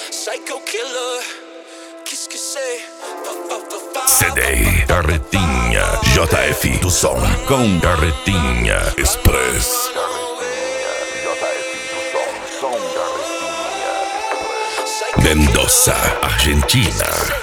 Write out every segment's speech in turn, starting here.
Psycho killer, qu'est-ce que c'est? CD Carretinha JF do som com Carretinha Express. Mendoza, Argentina.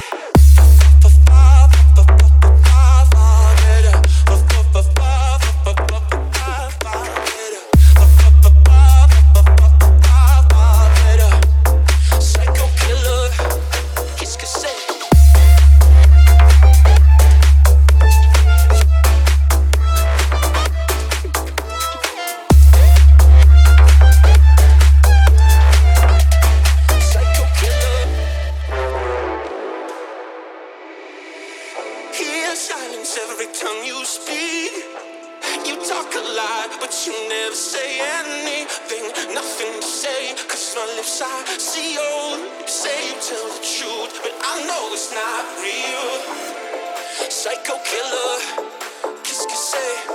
Silence every tongue you speak. You talk a lot, but you never say anything. Nothing to say, cause my lips are sealed. You say you tell the truth, but I know it's not real. Psycho killer, qu'est-ce que c'est?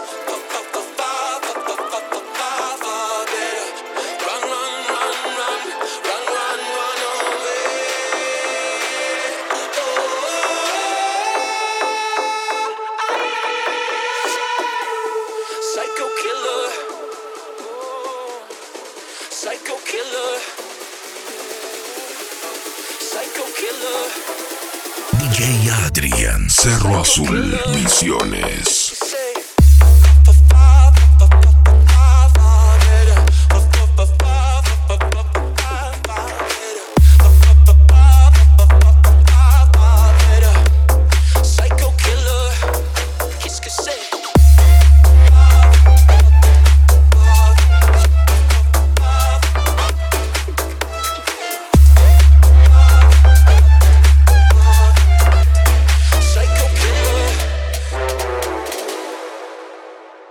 Psycho killer, psycho killer. DJ Adrian, Cerro Azul, Misiones.